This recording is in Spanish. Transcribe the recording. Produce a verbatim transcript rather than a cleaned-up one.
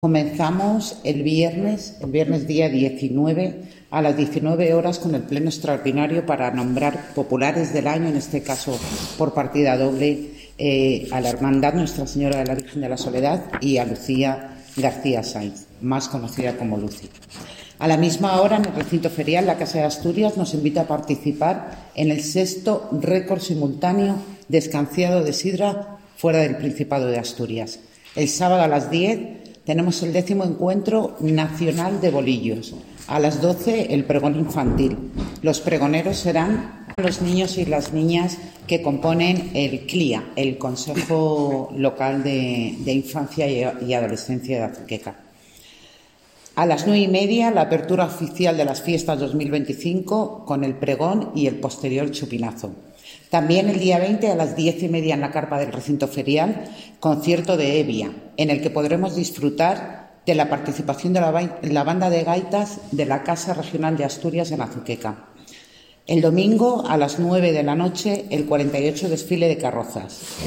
Comenzamos el viernes, el viernes día diecinueve, a las diecinueve horas con el pleno extraordinario para nombrar populares del año, en este caso por partida doble, eh, a la Hermandad Nuestra Señora de la Virgen de la Soledad y a Lucía García Sainz, más conocida como Lucy. A la misma hora, en el recinto ferial, la Casa de Asturias nos invita a participar en el sexto récord simultáneo de escanciado de sidra fuera del Principado de Asturias. El sábado a las diez tenemos el décimo encuentro nacional de bolillos. A las doce, el pregón infantil. Los pregoneros serán los niños y las niñas que componen el C L I A, el Consejo Local de, de Infancia y Adolescencia de Azuqueca. A las nueve y media, la apertura oficial de las fiestas dos mil veinticinco con el pregón y el posterior chupinazo. También el día veinte, a las diez y media, en la carpa del recinto ferial, concierto de Evia, en el que podremos disfrutar de la participación de la, la banda de gaitas de la Casa Regional de Asturias en Azuqueca. El domingo, a las nueve de la noche, el cuarenta y ocho desfile de carrozas.